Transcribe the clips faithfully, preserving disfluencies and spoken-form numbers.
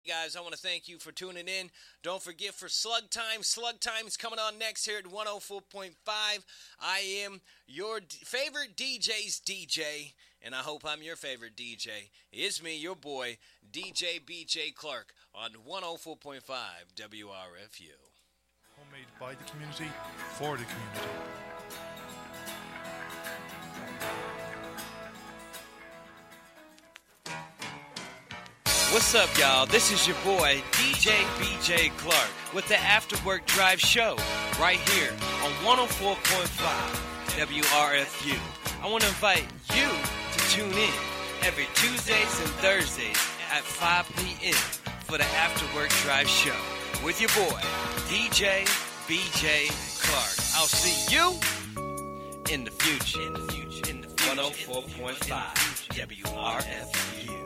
Guys, I want to thank you for tuning in. Don't forget for Slug Time. Slug Time is coming on next here at one oh four point five. I am your d- favorite D J's D J, and I hope I'm your favorite D J. It's me, your boy, D J B J Clark on one oh four point five W R F U. Homemade by the community, for the community. What's up, y'all? This is your boy, D J B J Clark, with the After Work Drive Show, right here on one oh four point five W R F U. I want to invite you to tune in every Tuesdays and Thursdays at five p.m. for the After Work Drive Show with your boy, D J B J Clark. I'll see you in the future. In the future. In the future. one oh four point five W R F U.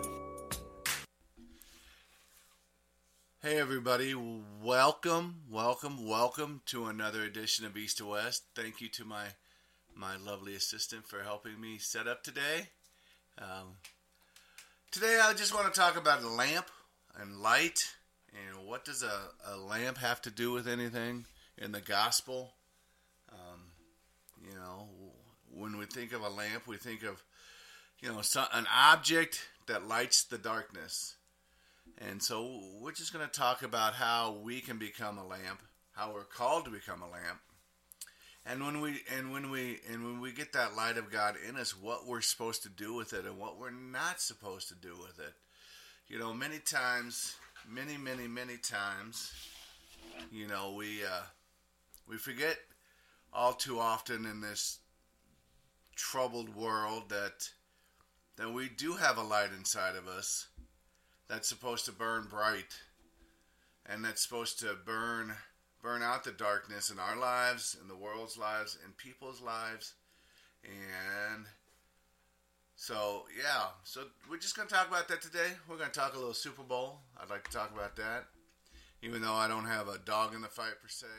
Hey everybody, welcome, welcome, welcome to another edition of East to West. Thank you to my my lovely assistant for helping me set up today. Um, today I just want to talk about a lamp and light, and what does a, a lamp have to do with anything in the gospel. Um, you know, when we think of a lamp, we think of, you know, some, an object that lights the darkness. And so we're just going to talk about how we can become a lamp, how we're called to become a lamp, and when we and when we and when we get that light of God in us, what we're supposed to do with it and what we're not supposed to do with it. You know, many times, many, many, many times, you know, we uh, we forget all too often in this troubled world that that we do have a light inside of us that's supposed to burn bright, and that's supposed to burn burn out the darkness in our lives, in the world's lives, in people's lives. And so, yeah, so we're just going to talk about that today. We're going to talk a little Super Bowl. I'd like to talk about that, even though I don't have a dog in the fight per se.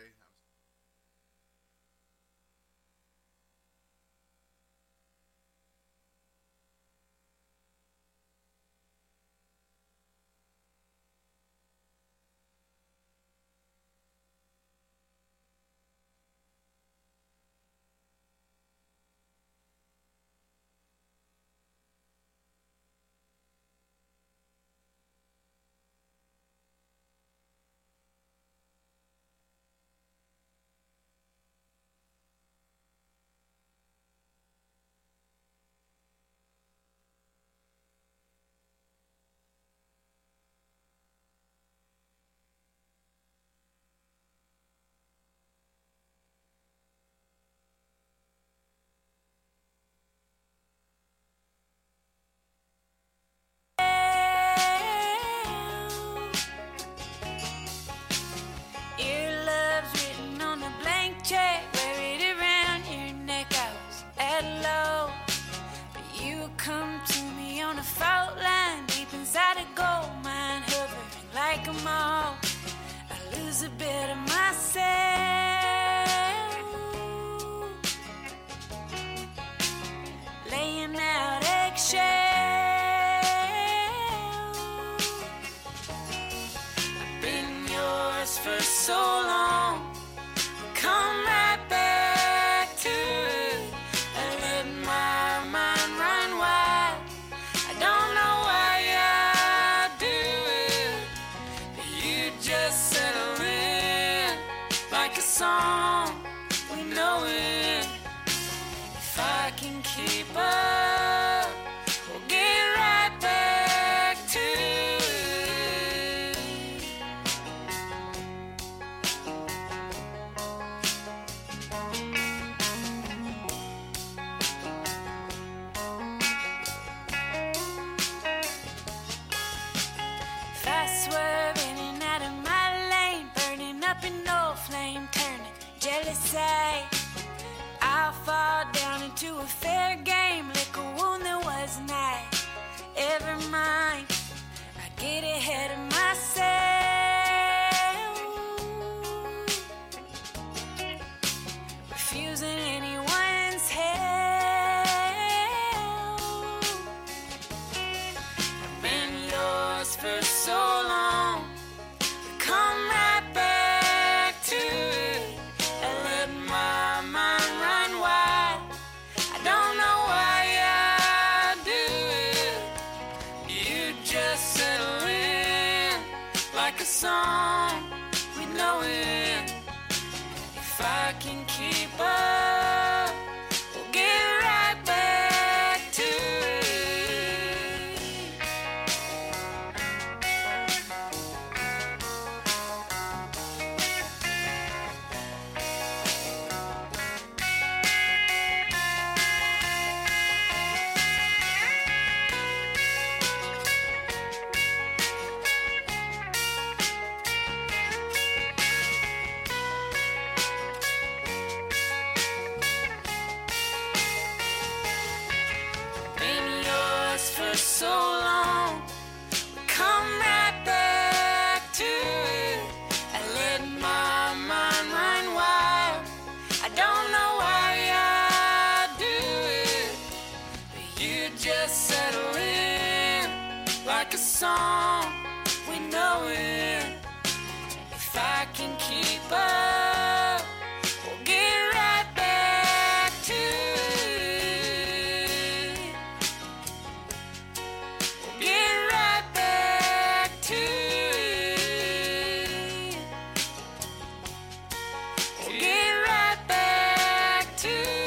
For so long, come right back to it. I let my mind run wild. I don't know why I do it, but you just settle in like a song. We know it. If I can keep up, we'll get right back to it. Flame turning, jealousy. I'll fall down into a fair game, lick a wound that was night. Ever mind, I get ahead of myself, refusing anyone's help. I've been yours for so long. song, we know it. If I can keep up, we'll get right back to it. Been yours for so long, we come right back to it. I let my mind run wild. I don't know why I do it, but you just settle in like a song, we know it. If I can keep up, we'll get right back to it. We'll get right back to it. We'll get right back to it.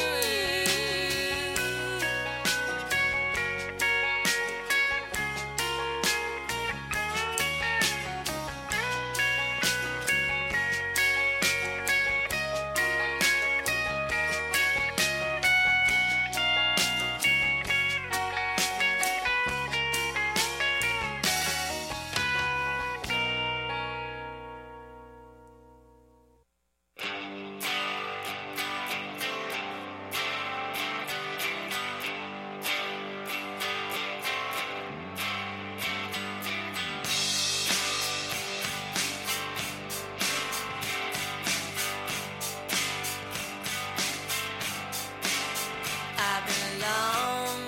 I've been long,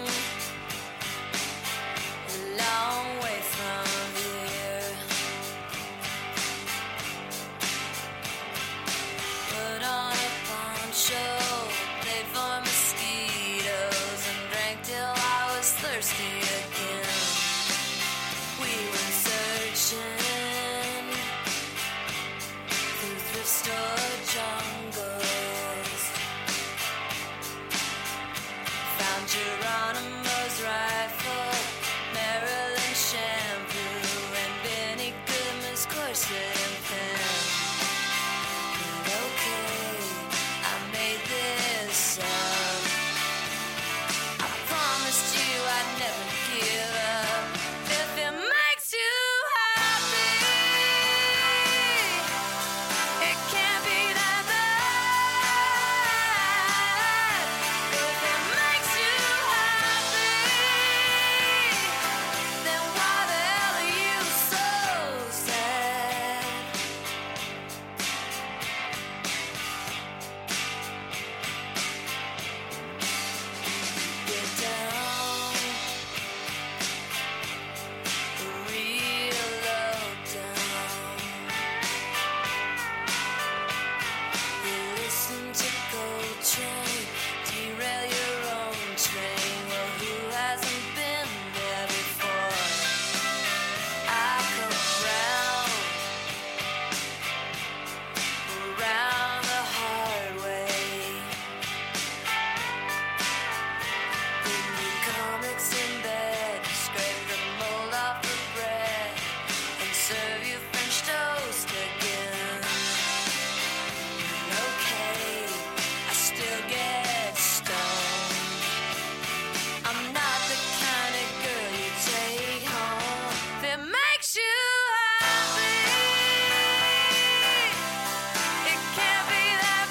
a long way from here. Put on a poncho, played for mosquitoes, and drank till I was thirsty again. We went searching through thrift store jungles. Found Geronimo's rifle, Maryland shampoo, and Benny Goodman's corset and pen. But okay, I made this up. I promised you I'd never give up. If it makes you happy, it can't be that bad. If it makes you happy, then why the hell are you so sad? Get down, real low down. You listen to Coltrane, derail your own train. Well, who hasn't been there before? I come round, around the hard way. Bring me comics in bed, scrape the mold off the bread, and serve you French toast again. Okay, I still get stoned. I'm not the kind of girl you take home. If it makes you happy, it can't be that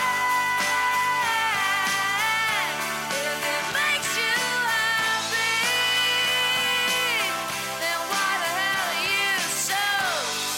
bad. If it makes you happy, then why the hell are you so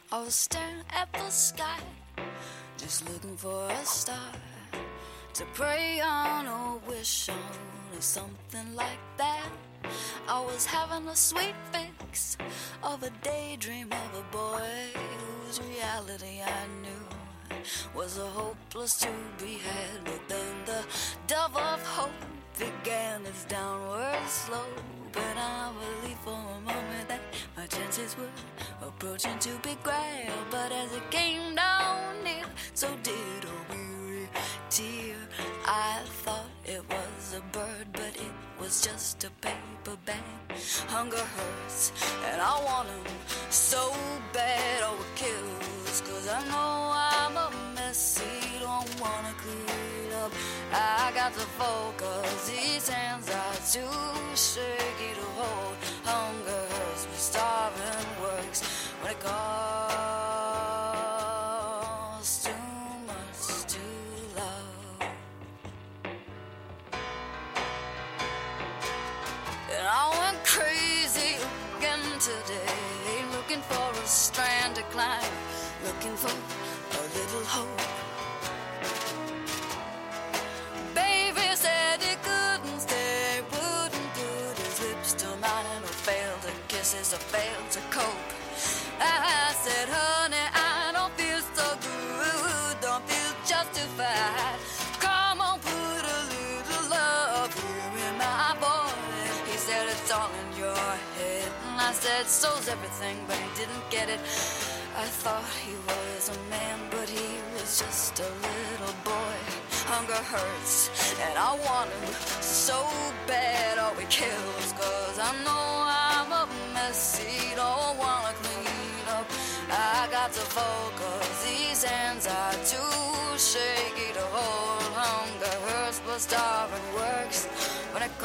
I was staring at the sky, just looking for a star to pray on or wish on, or something like that. I was having a sweet fix of a daydream of a boy whose reality I knew was a hopeless to be had. But then the dove of hope began its downward slope, and I believed for a moment that my chances were approaching to be grail. But as it came down near, so did a weary tear. I thought it was a bird, but it was just a paper bag. Hunger hurts, and I want him so bad. Oh, it kills, cause I know I'm a mess. He don't wanna clean up. I got to focus, these hands are too shaky to hold. Hunger hurts, but starving works when it costs too much to love. And I went crazy again today, looking for a strand to climb, looking for a little hope. Baby said he couldn't stay, wouldn't put his lips to mine, or failed to kisses, or failed to cope. I said, honey, I don't feel so good, don't feel justified. Come on, put a little love here in my voice. He said, it's all in your head. And I said, so's everything, but he didn't get it. I thought he was a man, but he was just a little boy. Hunger hurts, and I want him so bad. Oh, it kills, cause I know I'm a mess. He don't wanna clean up. I got to focus, these hands are too shaky to hold. Hunger hurts, but starving works when it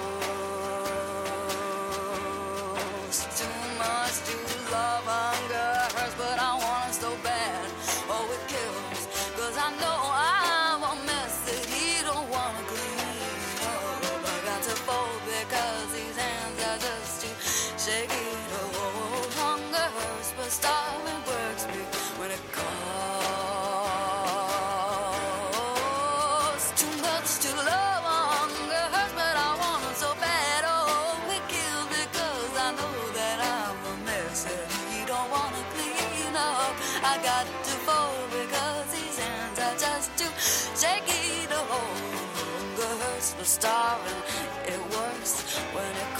costs too much to love. Hunger hurts, but I want it so bad. Oh, it kills, cause I know I'm a mess that he don't wanna clean up. I got to fold because these hands are just too shaky to hold. Hunger hurts, but starving works me when it costs too much to love. Hunger hurts, but I want it so bad. Oh, it kills because I know that I'm a mess that he don't wanna clean up. I got to fold because these hands are just too shaky to hold. Hunger hurts, but starving, it works when it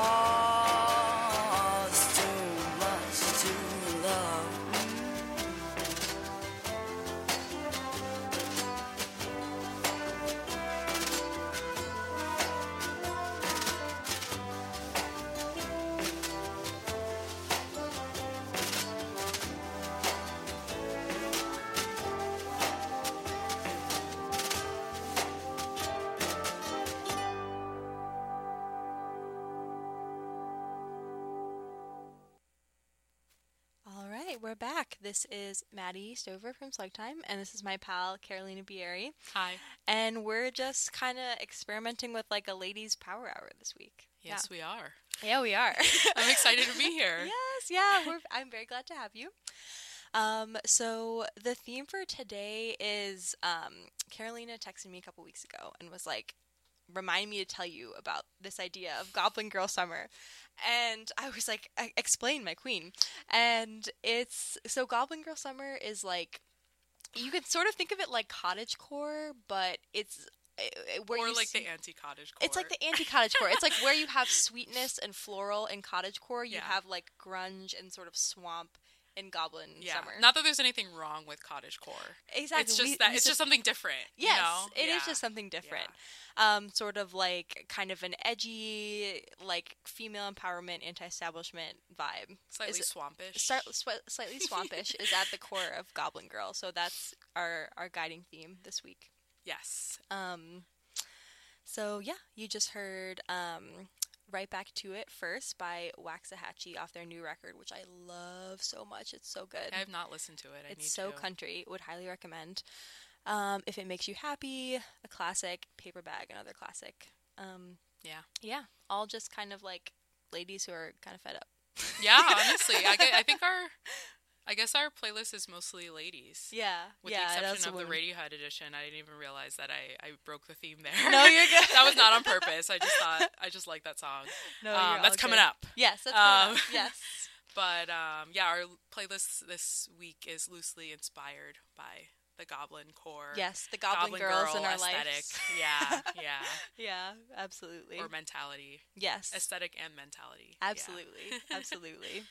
costs too much to love. All right, we're back. This is Maddie Stover from Slug Time, and this is my pal Carolina Bieri. Hi. And we're just kind of experimenting with like a ladies' power hour this week. Yes, we are. Yeah, we are. I'm excited to be here. Yes, yeah, we're, I'm very glad to have you. Um, so the theme for today is um, Carolina texted me a couple weeks ago and was like, remind me to tell you about this idea of Goblin Girl Summer. And I was like, I- explain, my queen. And it's, so Goblin Girl Summer is like, you could sort of think of it like cottagecore, but it's uh, where or you like see, the anti-cottagecore. it's like the anti-cottagecore. It's like where you have sweetness and floral in cottagecore, you Yeah. have like grunge and sort of swamp in Goblin yeah. Summer. Not that there's anything wrong with cottagecore. Exactly. It's just We- that we it's just- just something different. Yes, you know? it is Yeah. just something different. Um, sort of like kind of an edgy, like female empowerment, anti-establishment vibe. Slightly Is- swampish. Start, sw- slightly swampish is at the core of Goblin Girl, so that's our our guiding theme this week. Yes. Um, so yeah, you just heard um, Right Back to It First by Waxahachie off their new record, which I love so much. It's so good. I have not listened to it. I It's need so to. country. Would highly recommend. Um, if it makes you happy, a classic. Paper Bag, another classic. Um, Yeah. yeah, all just kind of like ladies who are kind of fed up. Yeah, honestly. I, get, I think our I guess our playlist is mostly ladies. Yeah, With yeah. the that's exception of the women. Radiohead edition, I didn't even realize that I, I broke the theme there. No, you're good. That was not on purpose. I just thought I just like that song. No, Um, you're all that's coming good. up. Yes, that's coming Um, up. Yes. But um, yeah, our playlist this week is loosely inspired by the Goblin core. Yes, the Goblin, Girls Girl in our aesthetic. lives. Yeah, yeah. Yeah, absolutely. Or mentality. yes, Aesthetic and mentality. Yeah. absolutely, absolutely.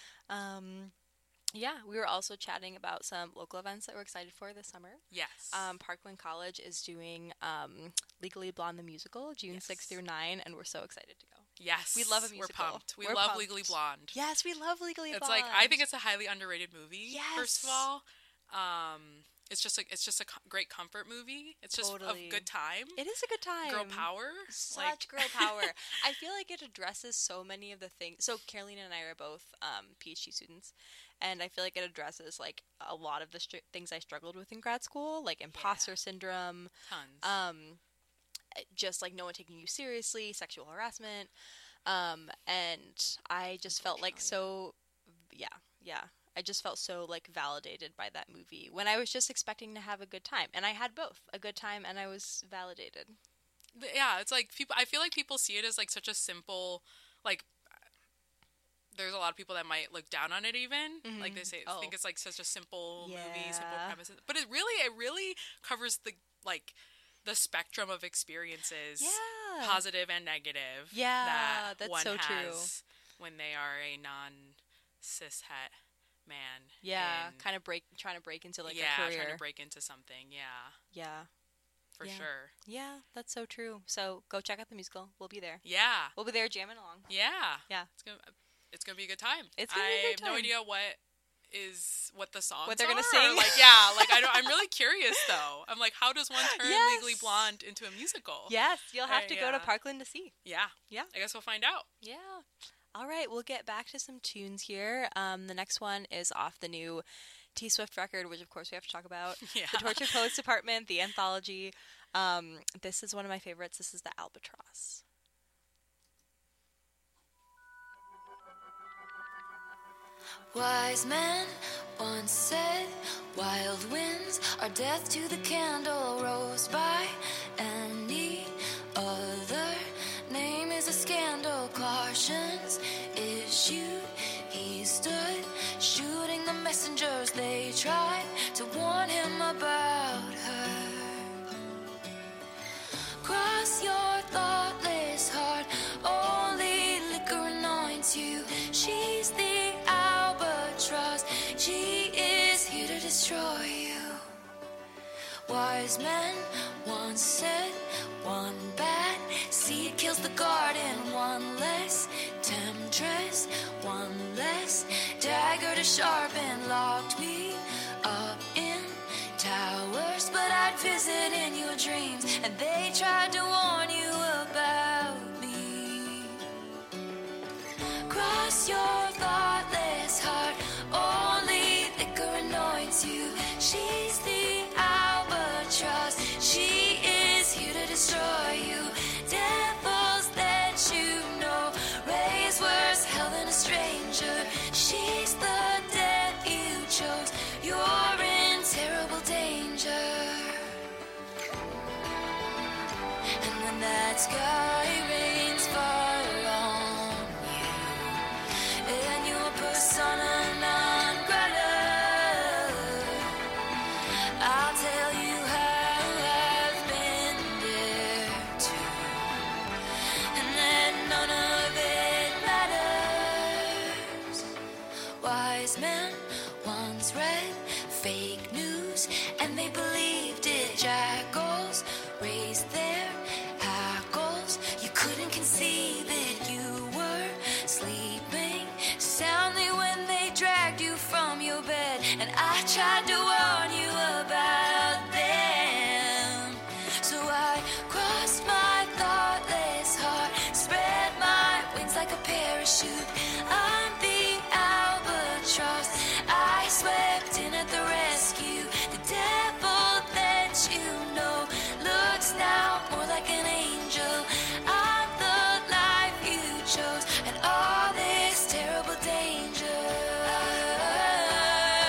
Um, yeah, we were also chatting about some local events that we're excited for this summer. Yes. Um, Parkland College is doing um, Legally Blonde the musical, June Yes. sixth through nine, and we're so excited to go. yes. we love a We're musical. pumped. We We're love pumped. Legally Blonde. Yes, we love Legally It's Blonde. like I think it's a highly underrated movie. First of Yes. all, um, it's just a it's just a co- great comfort movie. It's just Totally. a good time. it is a good time. Girl power. Such Like- girl power. I feel like it addresses so many of the things. So Carolina and I are both um, PhD students, and I feel like it addresses like a lot of the str- things I struggled with in grad school, like imposter syndrome, Tons. um, just like no one taking you seriously, sexual harassment, um, and I just felt like so, yeah, yeah. I just felt so like validated by that movie when I was just expecting to have a good time, and I had both a good time and I was validated. Th- yeah, it's like people. I feel like people see it as like such a simple, like. There's a lot of people that might look down on it, even like they say, Oh. think it's like such a simple movie, simple Yeah. premises. But it really, it really covers the like the spectrum of experiences, Yeah. positive and negative. Yeah, that that's one so true. has when they are a non cis het man. Yeah, in- kind of break, trying to break into like yeah, a career. trying to break into something. Yeah, yeah, for Yeah. sure. yeah, that's so true. So go check out the musical. We'll be there. Yeah, We'll be there jamming along. yeah, Yeah. It's gonna, it's gonna be a good time. It's gonna be a I good have no time. idea what is what the songs What they're gonna are. sing? Like, yeah, like I don't, I'm really curious though. I'm like, how does one turn Yes. Legally Blonde into a musical? Yes, you'll have Uh, to go to yeah. Parkland to see. Yeah, Yeah. I guess we'll find out. Yeah. All right, we'll get back to some tunes here. Um, the next one is off the new T Swift record, which of course we have to talk about. Yeah. The Tortured Poets Department, the anthology. Um, this is one of my favorites. This is the Albatross. Wise men once said, wild winds are death to the candle, rose by any other name is a scandal. Cautions issued, he stood shooting the messengers. They tried to warn him about her. Cross your thoughtless heart, only liquor anoints you. She's the albatross, she is here to destroy you. Wise men once said, one bad seed kills the garden. One less temptress, one less dagger to sharpen. Locked me up in towers, but I'd visit in your dreams, and they tried to warn you about me. Cross your thoughtless heart, only liquor anoints you. She's the albatross, she is here to destroy you. Devils that you know raise worse hell than a stranger. She's the death you chose, you're in terrible danger. And when that sky rains fire on you, and your persona non grata, I'll tell you how I've been there too, and that none of it matters. Wise men once read fake news, and they believed it. Jackals raised their hackles. You couldn't conceive it. You were sleeping soundly when they dragged you from your bed, and I tried to warn you about them. So I crossed my thoughtless heart, spread my wings like a parachute. I'm the albatross, I swept in at the rescue. The devil that you know looks now more like an angel. I'm the life you chose, and all this terrible danger.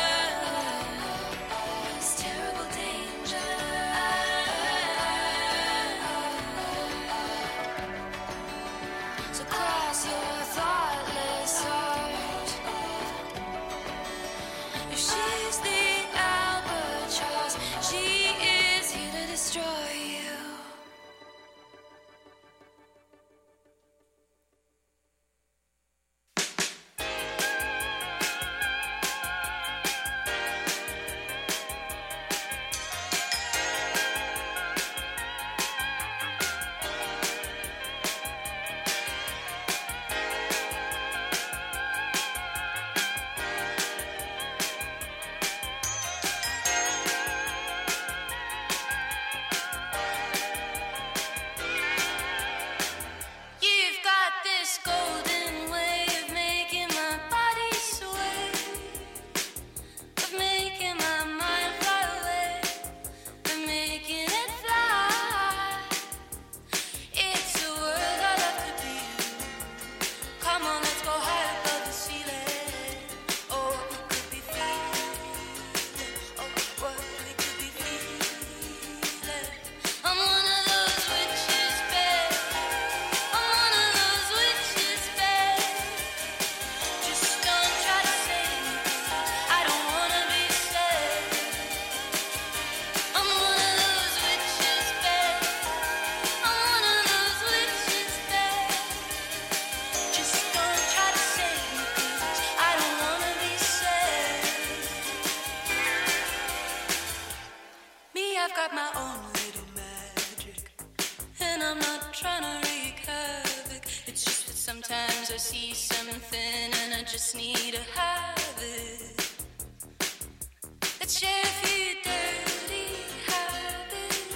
something and I just need to have it. Let's share a few dirty habits.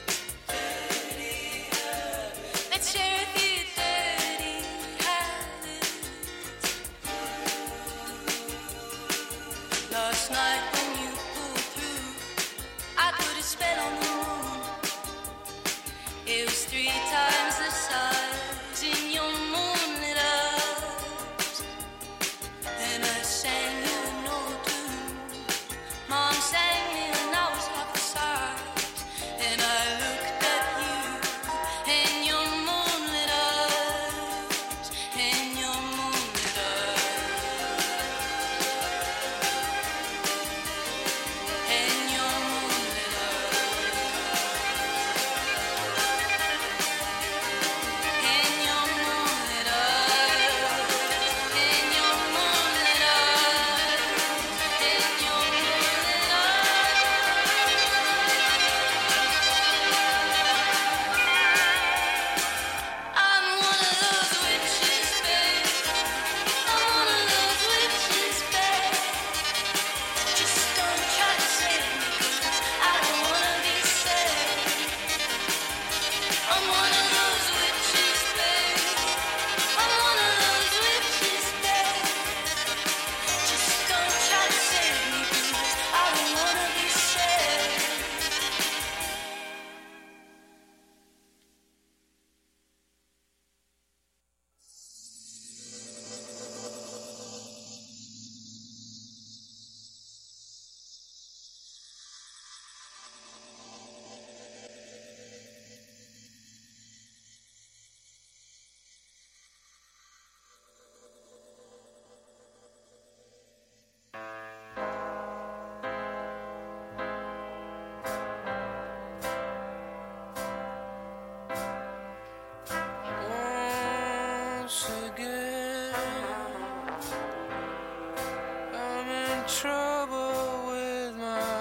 Dirty habits. Let's share a few dirty habits. Last night when you pulled through, I put a spell on the moon. It was three times the size in your moonlit eyes. And I sang you an old tune. Mom sang me when I was half the size. And I looked at you in your moonlit eyes. In your moonlit eyes. In your moonlit In your moonlit eyes, in your moonlit eyes, in your moonlit eyes. I'm one of those witches, babe. I'm one of those witches, babe. Just don't try to save me, 'cause I don't wanna be saved. I'm one of those witches, babe. I'm one of those witches, babe. Just don't try to save me, 'cause I don't wanna be saved. Once again, I'm in trouble with my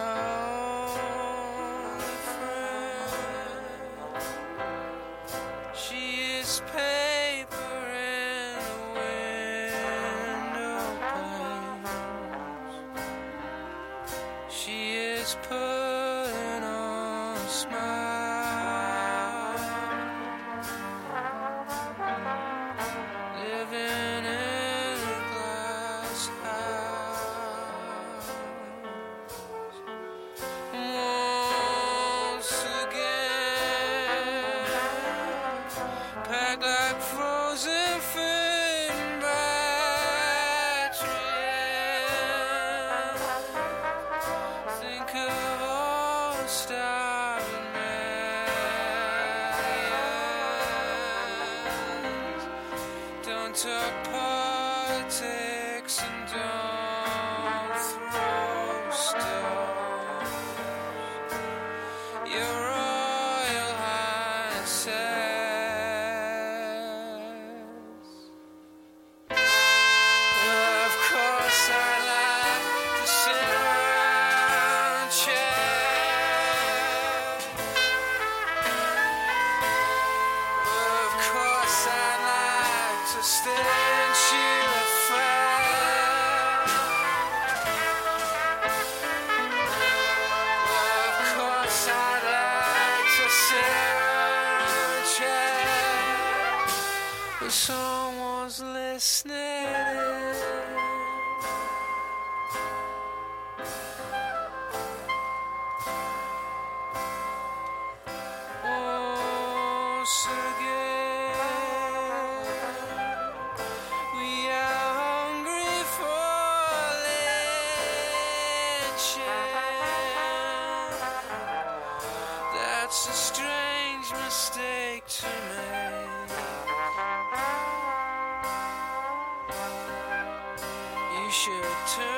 only friend. She is paper in the window panes. She is putting on a smile. Living in a glass house. Once again, packed like frozen food and batteries. Think of all the starving millions. Don't talk politics and don't throw stones. Your Royal Highnesses. Well, of course I like to sit around and chat. Well, of course I like to stay and cheer at fire. Well, of course I'd like to sit around and chat, but someone's listening. Once again, we are hungry for lynching. That's a strange mistake to make. You should turn